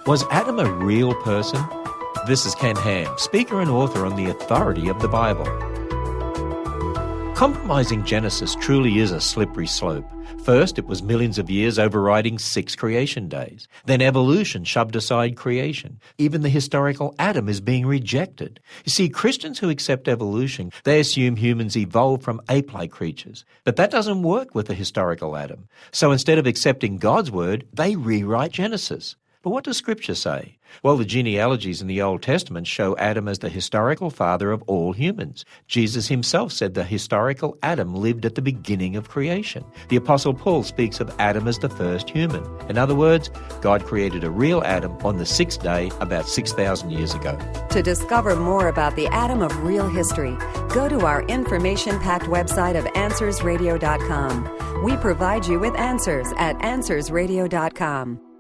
Was Adam a real person? This is Ken Ham, speaker and author on the authority of the Bible. Compromising Genesis truly is a slippery slope. First, it was millions of years overriding 6 creation days. Then evolution shoved aside creation. Even the historical Adam is being rejected. You see, Christians who accept evolution, they assume humans evolved from ape-like creatures. But that doesn't work with the historical Adam. So instead of accepting God's word, they rewrite Genesis. But what does Scripture say? Well, the genealogies in the Old Testament show Adam as the historical father of all humans. Jesus himself said the historical Adam lived at the beginning of creation. The Apostle Paul speaks of Adam as the first human. In other words, God created a real Adam on the 6th day about 6,000 years ago. To discover more about the Adam of real history, go to our information-packed website of AnswersRadio.com. We provide you with answers at AnswersRadio.com.